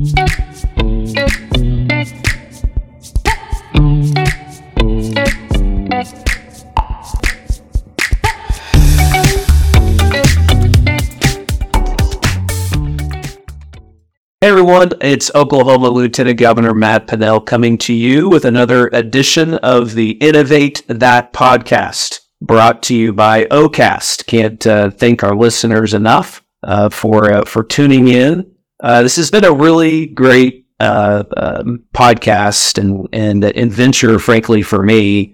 Hey everyone, it's Oklahoma Lieutenant Governor Matt Pinnell coming to you with another edition of the Innovate That podcast, brought to you by OCast. Can't thank our listeners enough for tuning in. This has been a really great podcast and venture, frankly, for me.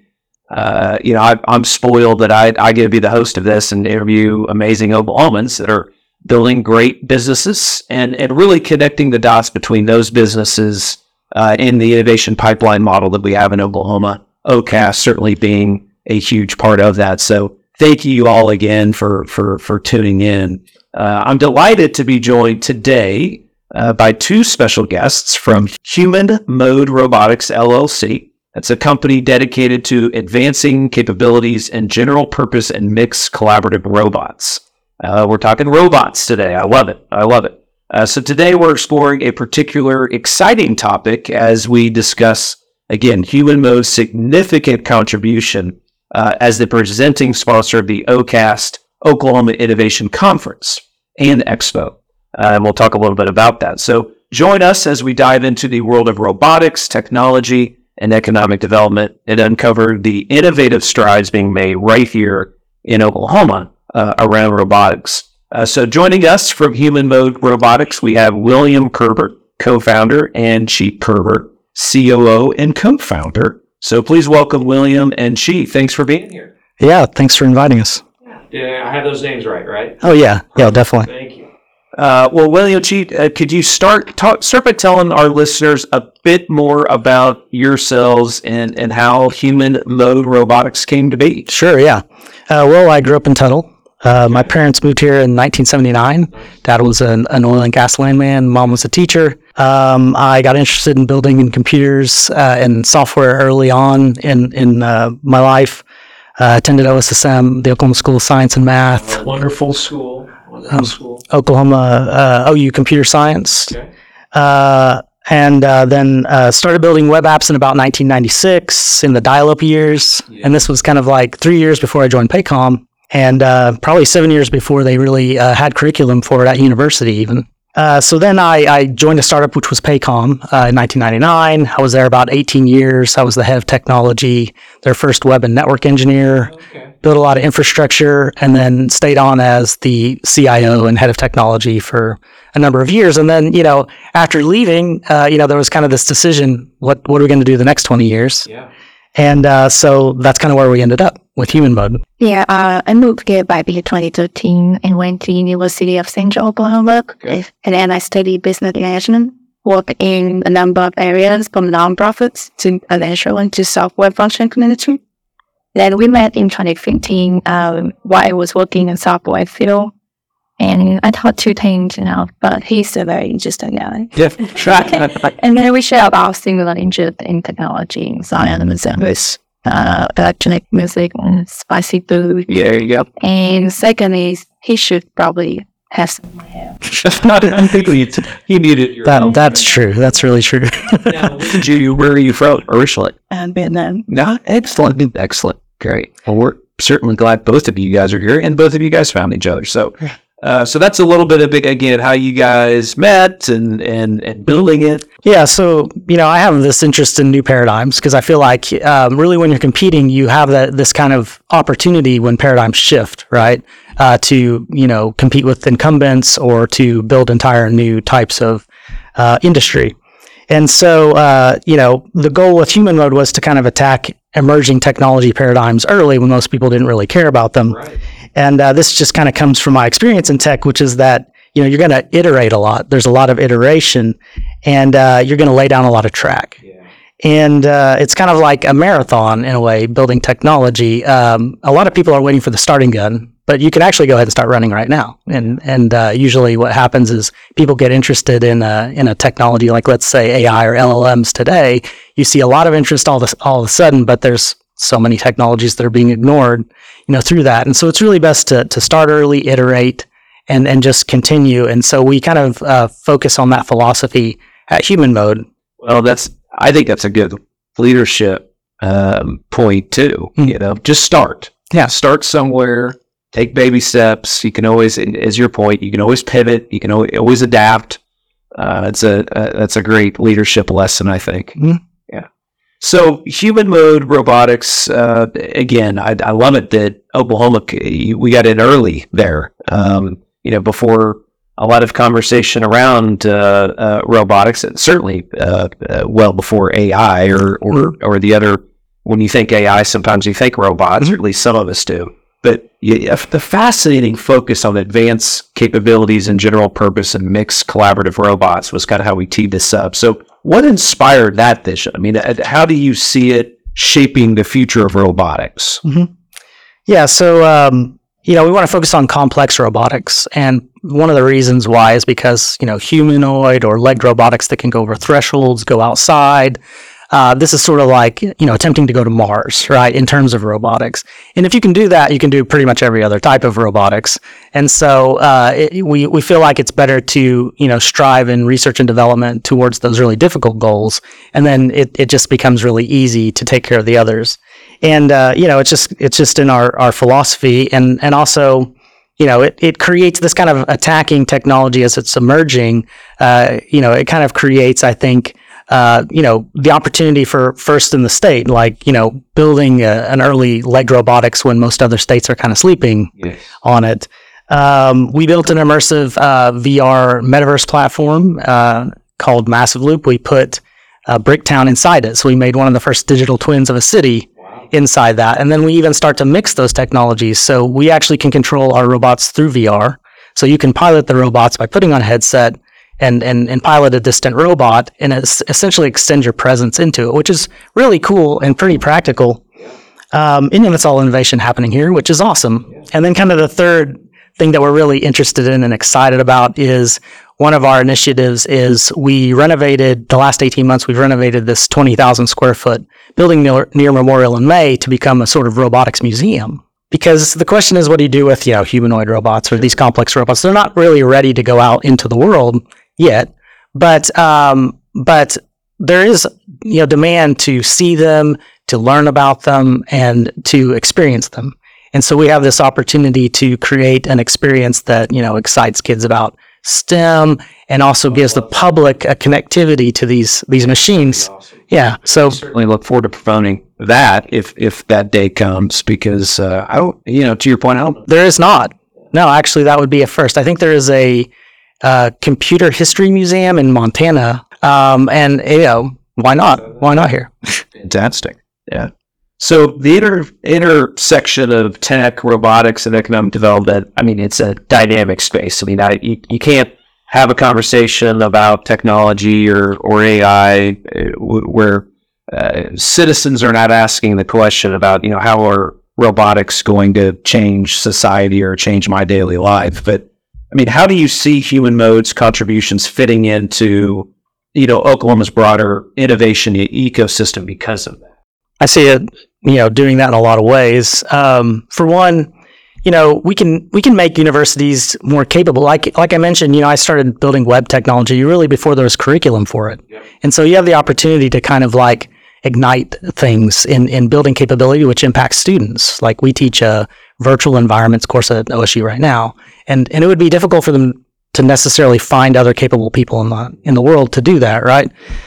I'm spoiled that I get to be the host of this and interview amazing Oklahomans that are building great businesses and really connecting the dots between those businesses in the innovation pipeline model that we have in Oklahoma. OCast certainly being a huge part of that. So thank you all again for tuning in. I'm delighted to be joined today by two special guests from Human Mode Robotics, LLC. That's a company dedicated to advancing capabilities in general purpose and mixed collaborative robots. We're talking robots today. I love it. So today we're exploring a particular exciting topic as we discuss, again, Human Mode's significant contribution as the presenting sponsor of the OCast Oklahoma Innovation Conference and Expo. And we'll talk a little bit about that. So join us as we dive into the world of robotics, technology, and economic development and uncover the innovative strides being made right here in Oklahoma around robotics. So joining us from Human Mode Robotics, we have William Kerbert, co-founder, and Chi Kerbert, COO and co-founder. So please welcome William and Chi. Thanks for being here. Yeah, thanks for inviting us. Yeah, I have those names right? Oh, yeah, definitely. Thank you. Well, William, Chi, could you start by telling our listeners a bit more about yourselves and how Human Mode Robotics came to be? Sure, yeah. Well, I grew up in Tuttle. My parents moved here in 1979. Dad was an oil and gas landman. Mom was a teacher. I got interested in building in computers and software early on in my life. Attended OSSM, the Oklahoma School of Science and Math. Wonderful school. Oklahoma OU Computer Science. Okay. And then started building web apps in about 1996 in the dial-up years. Yeah. And this was kind of like 3 years before I joined Paycom. And probably 7 years before they really had curriculum for it at university even. So then I joined a startup, which was Paycom in 1999. I was there about 18 years. I was the head of technology, their first web and network engineer, built a lot of infrastructure, and then stayed on as the CIO and head of technology for a number of years. And then, after leaving, there was kind of this decision, what are we going to do the next 20 years? Yeah. And so that's kind of where we ended up with Human Mode. Yeah, I moved here back in 2013 and went to University of Central Oklahoma. Okay. And then I studied business management, worked in a number of areas from nonprofits to eventually to software function management. Then we met in 2015 while I was working in software field. And I taught two things, but he's a very interesting guy. Yeah. And then we shared our similar interest in technology, science, and electronic music, and spicy food. Yeah, there you go. And second is, he should probably have some hair. I think he needed your help. That's true. That's really true. Now, where are you from originally? Vietnam. No, excellent. Great. Well, we're certainly glad both of you guys are here and both of you guys found each other. So that's a little bit of again how you guys met and building it. Yeah, so I have this interest in new paradigms because I feel like really when you're competing, you have this kind of opportunity when paradigms shift, right? To compete with incumbents or to build entire new types of industry. And so the goal with Human Mode was to kind of attack emerging technology paradigms early when most people didn't really care about them. Right. And this just kind of comes from my experience in tech, which is that, you're going to iterate a lot. There's a lot of iteration, and you're going to lay down a lot of track. Yeah. And it's kind of like a marathon in a way, building technology. A lot of people are waiting for the starting gun, but you can actually go ahead and start running right now. And usually what happens is people get interested in a technology like, let's say, AI or LLMs today. You see a lot of interest all of a sudden, but there's so many technologies that are being ignored, through that. And so it's really best to start early, iterate, and just continue. And so we kind of focus on that philosophy at human mode. Well, I think that's a good leadership point too. Just start. Yeah. Start somewhere. Take baby steps. You can always, as your point, you can always pivot. You can always adapt. That's a great leadership lesson, I think. Mm-hmm. Yeah. So human mode robotics. Again, I love it that Oklahoma, we got in early there. Before a lot of conversation around robotics, and certainly well before AI or the other. When you think AI, sometimes you think robots, or at least some of us do. But the fascinating focus on advanced capabilities and general purpose and mixed collaborative robots was kind of how we teed this up. So what inspired that vision? I mean, how do you see it shaping the future of robotics? Mm-hmm. Yeah, so, we want to focus on complex robotics. And one of the reasons why is because, humanoid or legged robotics that can go over thresholds, go outside. This is sort of like, attempting to go to Mars, right, in terms of robotics. And if you can do that, you can do pretty much every other type of robotics. And so we feel like it's better to, strive in research and development towards those really difficult goals. And then it just becomes really easy to take care of the others. And, it's just in our philosophy. And also, it creates this kind of attacking technology as it's emerging. It kind of creates, I think, the opportunity for first in the state, like, building an early leg robotics when most other states are kind of sleeping on it. We built an immersive VR metaverse platform called Massive Loop. We put Bricktown inside it. So we made one of the first digital twins of a city inside that. And then we even start to mix those technologies. So we actually can control our robots through VR. So you can pilot the robots by putting on a headset and pilot a distant robot, and essentially extend your presence into it, which is really cool and pretty practical. And it's all innovation happening here, which is awesome. And then kind of the third thing that we're really interested in and excited about is one of our initiatives is we renovated, the last 18 months, we've renovated this 20,000 square foot building near Memorial in May to become a sort of robotics museum. Because the question is, what do you do with, humanoid robots or these complex robots? They're not really ready to go out into the world yet, but there is, demand to see them, to learn about them, and to experience them. And so we have this opportunity to create an experience that, excites kids about STEM and also gives the public a connectivity to these machines. Yeah. So certainly look forward to promoting that if that day comes, because to your point, there is not. No, actually, that would be a first. I think there is a computer history museum in Montana, and why not? Why not here? Fantastic. Yeah. So the intersection of tech, robotics, and economic development, it's a dynamic space. You can't have a conversation about technology or AI where citizens are not asking the question about, how are robotics going to change society or change my daily life? But how do you see human mode's contributions fitting into, Oklahoma's broader innovation ecosystem because of that? I see it, doing that in a lot of ways. For one, we can make universities more capable. Like I mentioned, I started building web technology really before there was curriculum for it. Yep. And so you have the opportunity to kind of like ignite things in building capability, which impacts students. Like we teach a virtual environments course at OSU right now, and it would be difficult for them to necessarily find other capable people in the world to do that, right?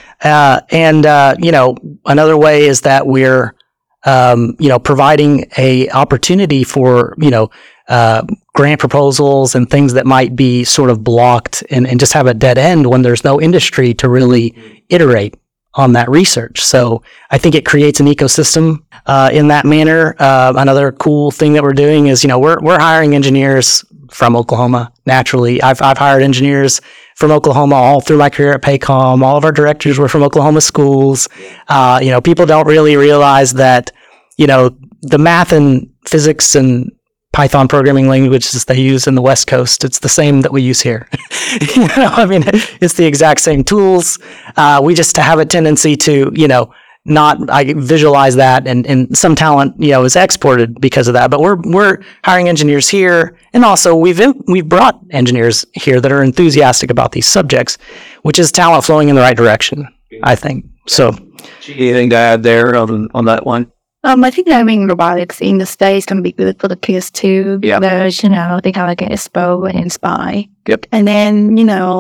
Another way is that we're, providing a opportunity for, grant proposals and things that might be sort of blocked and just have a dead end when there's no industry to really iterate on that research. So I think it creates an ecosystem in that manner. Another cool thing that we're doing is, we're hiring engineers from Oklahoma. Naturally, I've hired engineers from Oklahoma all through my career at Paycom. All of our directors were from Oklahoma schools. People don't really realize that, the math and physics and Python programming languages they use in the West Coast, it's the same that we use here. It's the exact same tools. We just have a tendency to, I visualize that, and some talent, is exported because of that. But we're hiring engineers here, and also we've brought engineers here that are enthusiastic about these subjects, which is talent flowing in the right direction, I think. So, anything to add there on that one? I think having robotics in the States can be good for the kids too, because, they kind of get exposed and inspired. Yep. And then,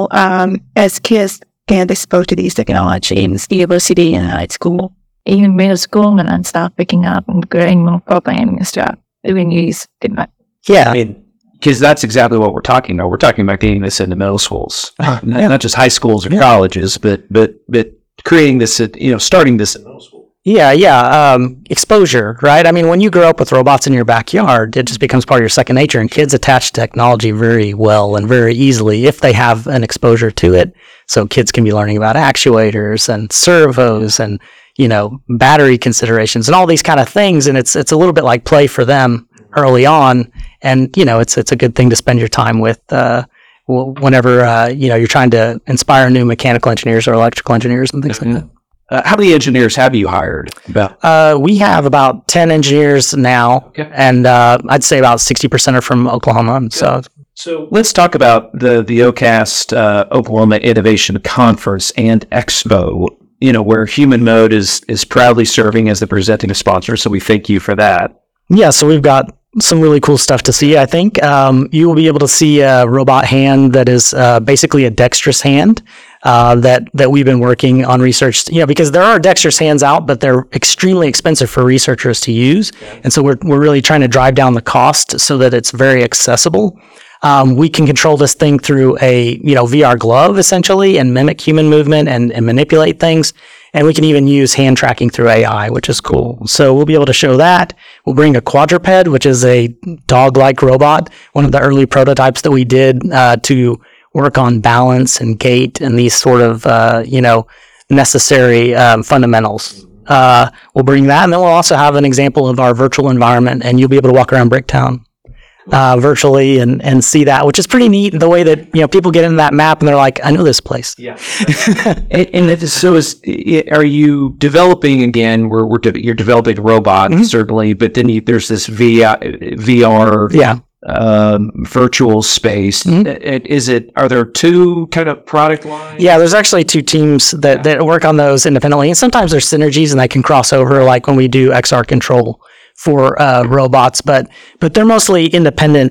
as kids get exposed to these technologies, university and high school, even middle school, and then start picking up and getting more programming and stuff, doing these different. Yeah. I mean, because that's exactly what we're talking about. We're talking about getting this into middle schools, not just high schools or colleges, but creating this, starting this in middle school. Yeah. Exposure, right? I mean, when you grow up with robots in your backyard, it just becomes part of your second nature, and kids attach to technology very well and very easily if they have an exposure to it. So kids can be learning about actuators and servos and, battery considerations and all these kind of things. And it's a little bit like play for them early on. And, it's a good thing to spend your time with, whenever, you're trying to inspire new mechanical engineers or electrical engineers and things like that. How many engineers have you hired? We have about 10 engineers now, and I'd say about 60% are from Oklahoma. So let's talk about the OCAST Oklahoma Innovation Conference and Expo, where Human Mode is proudly serving as the presenting sponsor. So we thank you for that. Yeah, so we've got some really cool stuff to see, I think. You will be able to see a robot hand that is basically a dexterous hand that we've been working on research, because there are dexterous hands out, but they're extremely expensive for researchers to use. And so we're really trying to drive down the cost so that it's very accessible. We can control this thing through a VR glove essentially and mimic human movement and manipulate things. And we can even use hand tracking through AI, which is cool. So we'll be able to show that. We'll bring a quadruped, which is a dog-like robot, one of the early prototypes that we did to work on balance and gait and these sort of, necessary fundamentals. We'll bring that, and then we'll also have an example of our virtual environment, and you'll be able to walk around Bricktown virtually and see that, which is pretty neat. The way that people get into that map and they're like, I know this place. Yeah. Are you developing again? You're developing robots certainly, but then there's this VR virtual space. Are there two kind of product lines? Yeah, there's actually two teams that work on those independently, and sometimes there's synergies and they can cross over, like when we do XR control for robots, but they're mostly independent,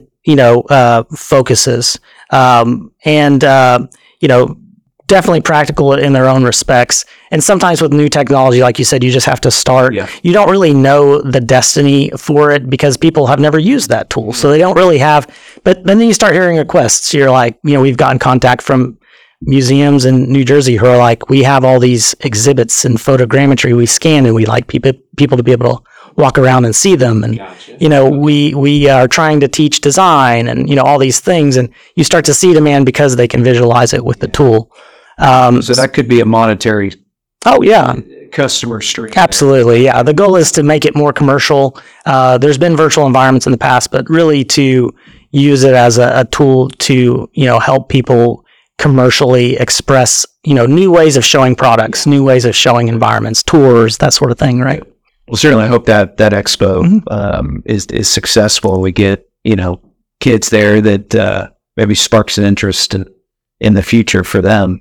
focuses, and definitely practical in their own respects. And sometimes with new technology, like you said, you just have to start. Yeah. You don't really know the destiny for it because people have never used that tool, so they don't really have. But then you start hearing requests. You're like, we've gotten contact from museums in New Jersey who are like, we have all these exhibits and photogrammetry we scan, and we like people to be able to walk around and see them. And, we are trying to teach design and, all these things. And you start to see demand because they can visualize it with the tool. So that could be a monetary customer stream. Absolutely. Yeah. The goal is to make it more commercial. There's been virtual environments in the past, but really to use it as a tool to, help people commercially express, new ways of showing products, new ways of showing environments, tours, that sort of thing. Right. Well, certainly I hope that expo is successful. We get, kids there that maybe sparks an interest in the future for them.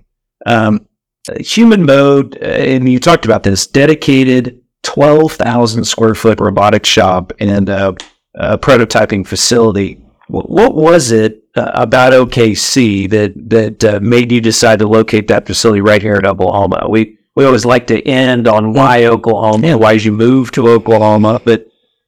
Human Mode, and you talked about this, dedicated 12,000 square foot robotic shop and a prototyping facility. What was it about OKC that made you decide to locate that facility right here in Oklahoma? We always like to end on why Oklahoma, why did you move to Oklahoma, but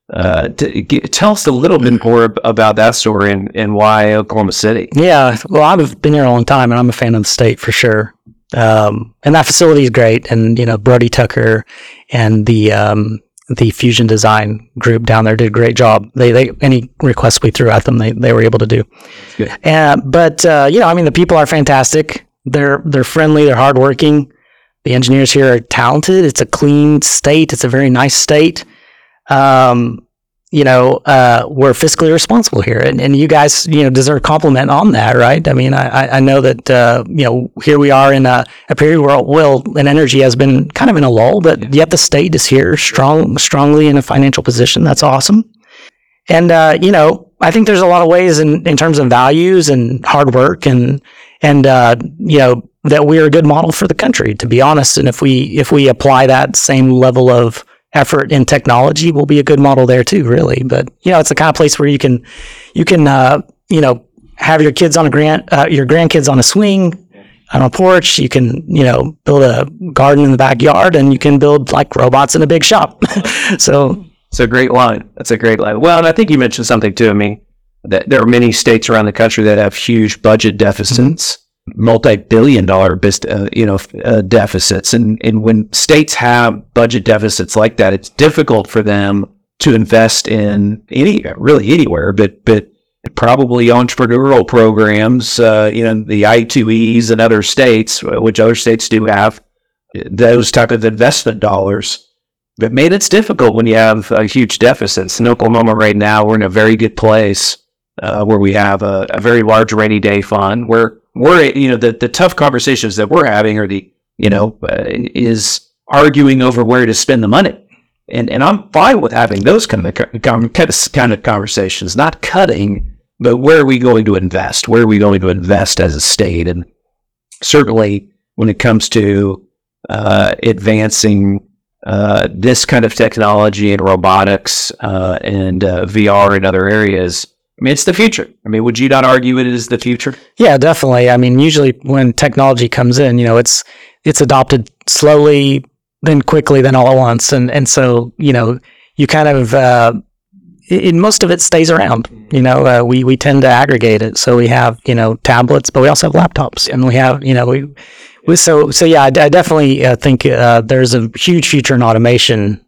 tell us a little bit more about that story and why Oklahoma City. Yeah, well, I've been here a long time, and I'm a fan of the state for sure. And that facility is great, and Brody Tucker and the Fusion Design group down there did a great job. They any requests we threw at them, they were able to do. Good. But the people are fantastic. They're friendly. They're hardworking. The engineers here are talented. It's a clean state. It's a very nice state. we're fiscally responsible here, and you guys, deserve compliment on that, right? I mean, I know that, here we are in a period where oil and energy has been kind of in a lull, but yet the state is here strongly in a financial position. That's awesome. And, I think there's a lot of ways in terms of values and hard work and that we're a good model for the country, to be honest. And if we apply that same level of effort in technology, we'll be a good model there too, really. But, it's the kind of place where you can have your kids on your grandkids on a swing, on a porch. You can, build a garden in the backyard, and you can build like robots in a big shop. So it's a great line. That's a great line. Well, and I think you mentioned something too. I mean, that there are many states around the country that have huge budget deficits, multi-billion-dollar deficits, and when states have budget deficits like that, it's difficult for them to invest in anywhere, but probably entrepreneurial programs. The I2Es in other states, which other states do have those type of investment dollars. But man, it's difficult when you have huge deficits. In Oklahoma right now, we're in a very good place where we have a very large rainy day fund. Where we're, the tough conversations that we're having are is arguing over where to spend the money, and I'm fine with having those kind of conversations, not cutting, but where are we going to invest? Where are we going to invest as a state? And certainly when it comes to advancing this kind of technology and robotics and VR and other areas, I mean, it's the future. I mean, would you not argue it is the future? Yeah, definitely. I mean, usually when technology comes in, it's adopted slowly, then quickly, then all at once. And so, you kind of, most of it stays around. We tend to aggregate it. So we have, tablets, but we also have laptops, and we have, So yeah, I definitely think there's a huge future in automation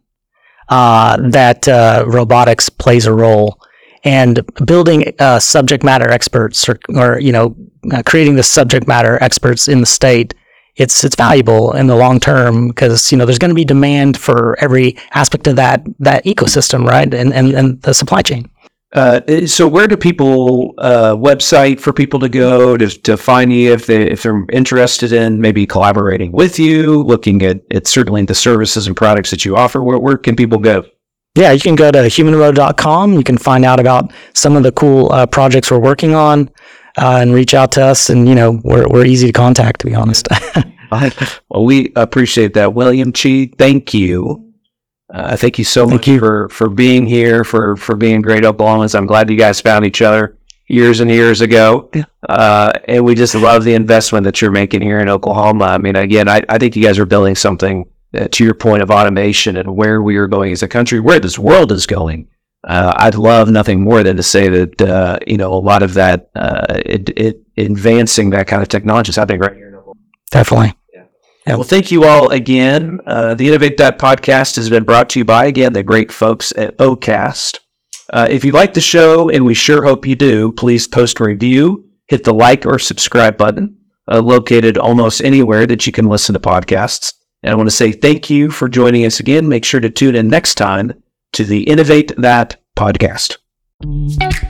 that robotics plays a role, and building subject matter experts or creating the subject matter experts in the state. It's valuable in the long term because there's going to be demand for every aspect of that ecosystem, right, and the supply chain. So where do people, website for people to go to find you if they're interested in maybe collaborating with you, looking at certainly the services and products that you offer? Where can people go? Yeah, you can go to humanroad.com. You can find out about some of the cool projects we're working on and reach out to us. And, we're easy to contact, to be honest. Well, we appreciate that. William Chi, thank you. Thank you so much for being here, for being great Oklahomans. I'm glad you guys found each other years and years ago. And we just love the investment that you're making here in Oklahoma. I mean, again, I think you guys are building something to your point of automation and where we are going as a country, where this world is going. I'd love nothing more than to say that, a lot of that, advancing that kind of technology is happening right here in Oklahoma. Definitely. Yeah. Well, thank you all again. The Innovate That podcast has been brought to you by, again, the great folks at OCast. If you like the show, and we sure hope you do, please post a review, hit the like or subscribe button, located almost anywhere that you can listen to podcasts. And I want to say thank you for joining us again. Make sure to tune in next time to the Innovate That podcast.